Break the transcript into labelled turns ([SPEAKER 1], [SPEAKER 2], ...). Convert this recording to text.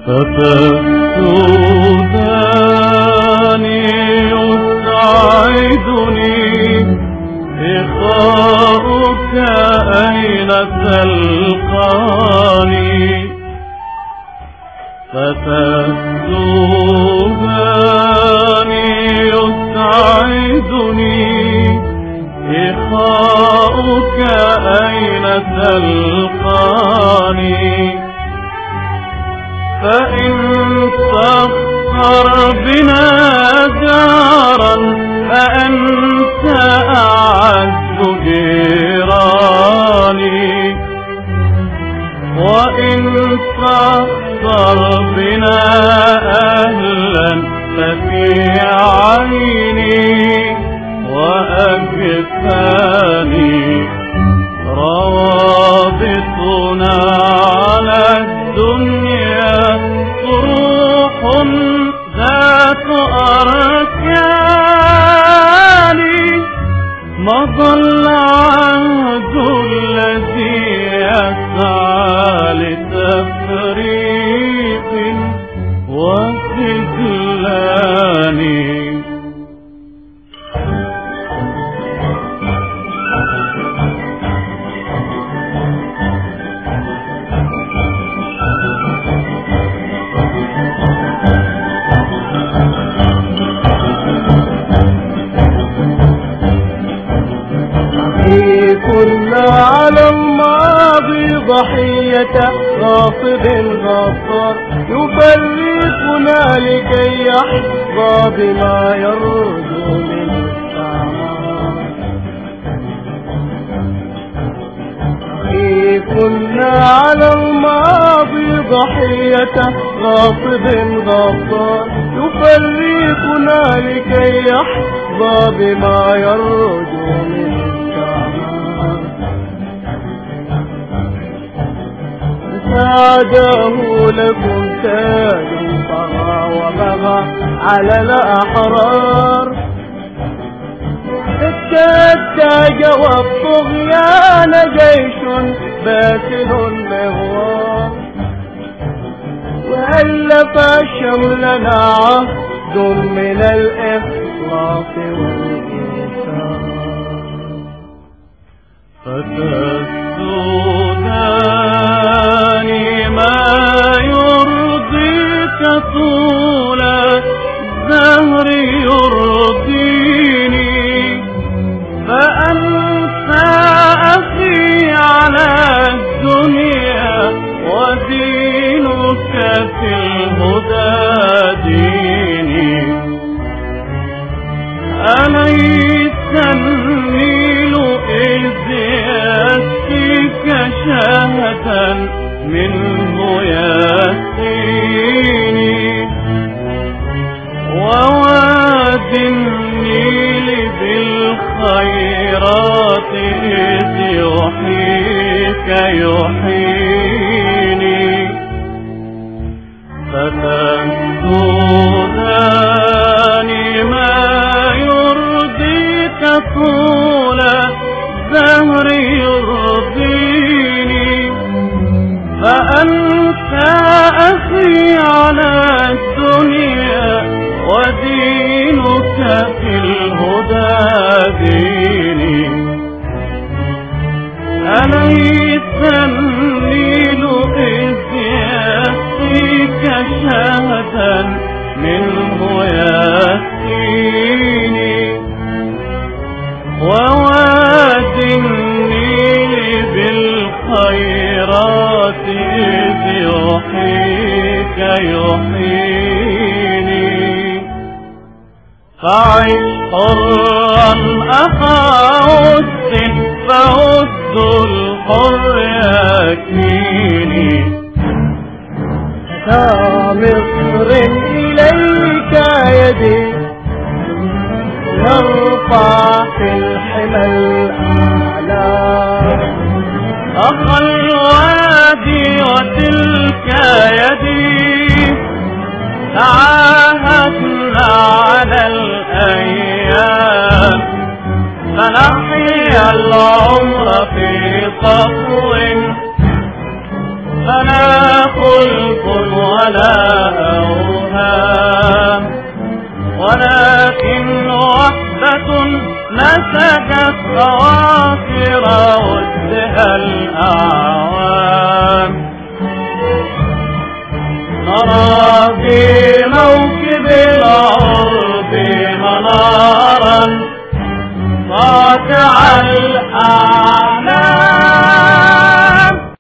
[SPEAKER 1] فتسوداني يسعدني إخاؤك أين تلقاني فتسوداني يسعدني إخاؤك أين تلقاني فإن تسخر بنا جارا فأنت أعز جيراني وإن تسخر بنا أهلا ففي عيني وأجفاني روابطنا على الدنيا طروح ذات أركان مضى العهد الذي يسعى لتفريق وخذلان
[SPEAKER 2] كنا على الماضي ضحية غاصب غفار يفرقنا لكي يحظى بما يرجو من السماء. كنا على الماضي ضحية غاصب غفار يفرقنا لكي يحظى بما يرجو من ساده لكم تاج طغى وبغى على الأحرار التاج والطغيان جيش باسل مغوار وألف شملنا عهد من الإخلاص والإيثار
[SPEAKER 1] فتسوداني ما يرضيك طول الدهر يرضيني فأنت أخي على الدنيا ودينك في الهدى ديني أليس النيل إذ يأتيك شهدا منه يأتيني وواد النيل بالخيرات إذ يحييك يحييني فتسوداني ما يرضيك طول الدهر يرضيني فأنت أخي على الدنيا ودينك في الهدى ديني أليس النيل إذ يأتيك شهدا منه يأتيني وواد النيل بالخيرات إذ يحييك يحييني فعش حرا أخا ود فود الحر يكفيني
[SPEAKER 2] مصر إليك يدي نرفع في الحمى الأعلى
[SPEAKER 1] أخا الوادي وتلك يدي تعاهدنا على الأيام فنحيا العمر في صفو فناخذ خلق ولا أوهام، ولكن وحدة نسجت أواخر وجهها الأعلام.